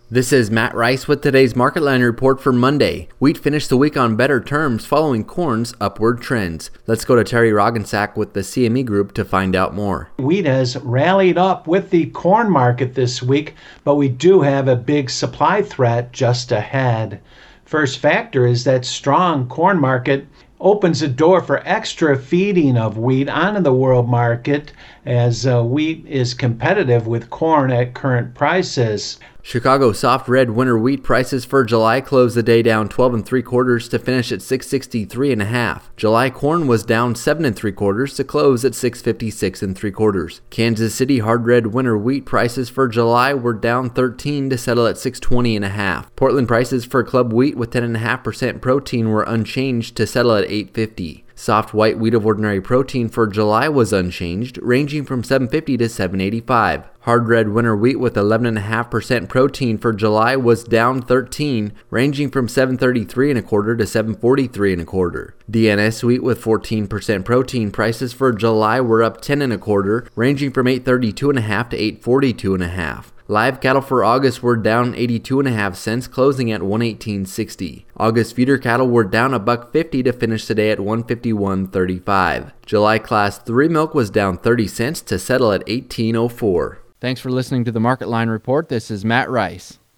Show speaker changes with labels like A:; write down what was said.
A: This is Matt Rice with today's Market Line report for Monday. Wheat finished the week on better terms following corn's upward trends. Let's go to Terry Roggensack with the CME Group to find out more.
B: Wheat has rallied up with the corn market this week, but we do have a big supply threat just ahead. First factor is that strong corn market opens the door for extra feeding of wheat onto the world market as wheat is competitive with corn at current prices.
A: Chicago soft red winter wheat prices for July closed the day down 12 3/4 to finish at $663 1/2. July corn was down 7 3/4 to close at $656 3/4. Kansas City hard red winter wheat prices for July were down 13 to settle at $620 1/2. Portland prices for club wheat with 10.5% protein were unchanged to settle at $850. Soft white wheat of ordinary protein for July was unchanged, ranging from $750 to $785. Hard red winter wheat with 11.5% protein for July was down 13, ranging from $733 1/4 to $743 1/4. DNS wheat with 14% protein prices for July were up 10 1/4, ranging from $832 1/2 to $842 1/2. Live cattle for August were down 82.5 cents, closing at $118.60. August feeder cattle were down $1.50 to finish today at $151.35. July Class 3 milk was down 30 cents to settle at $18.04. Thanks for listening to the Market Line Report. This is Matt Rice.